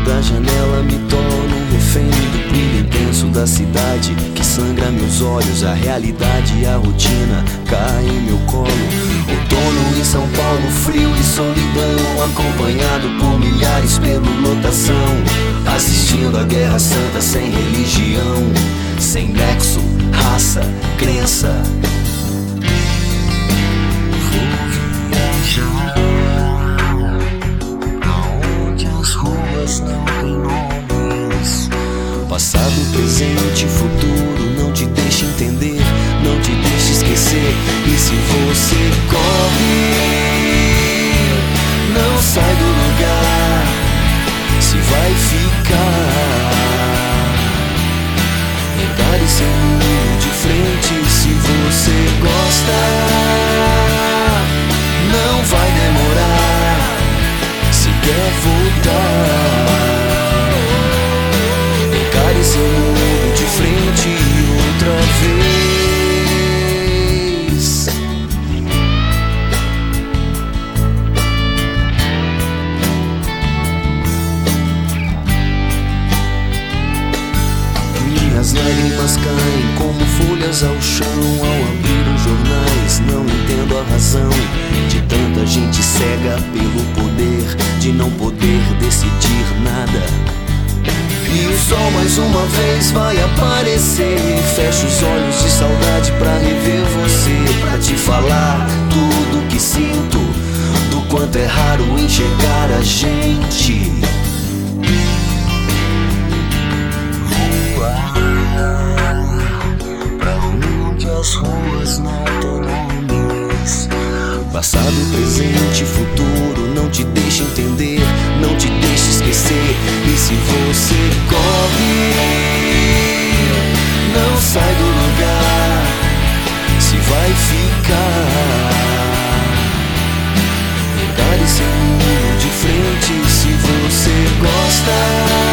da janela me torno um refém do brilho intenso da cidade que sangra meus olhos. A realidade e a rotina caem em meu colo. Outono em São Paulo, frio e solidão, acompanhado por milhares pela lotação, assistindo a guerra santa sem religião, sem nexo, raça, crença. Vou viajar aonde as ruas não têm nomes. Passado, presente, futuro, não te deixe entender, não te deixe esquecer. E se você corre, não sai do lugar, se vai ficar. Encare seu mundo de frente. Se você gosta, não vai demorar, se quer voltar. Encare seu mundo de frente outra vez. Minhas lágrimas caem como folhas ao chão ao abrir os jornais. Não entendo a razão de tanta gente cega pelo poder de não poder decidir nada. E o sol mais uma vez vai aparecer. Fecho os olhos de saudade pra rever você, pra te falar tudo que sinto, do quanto é raro enxergar a gente. Pra onde as ruas não têm nomes. Passado, presente, futuro, não te deixe entender, não te deixe esquecer. E se você corre, não sai do lugar, se vai ficar. Encare seu mundo de frente. Se você gosta,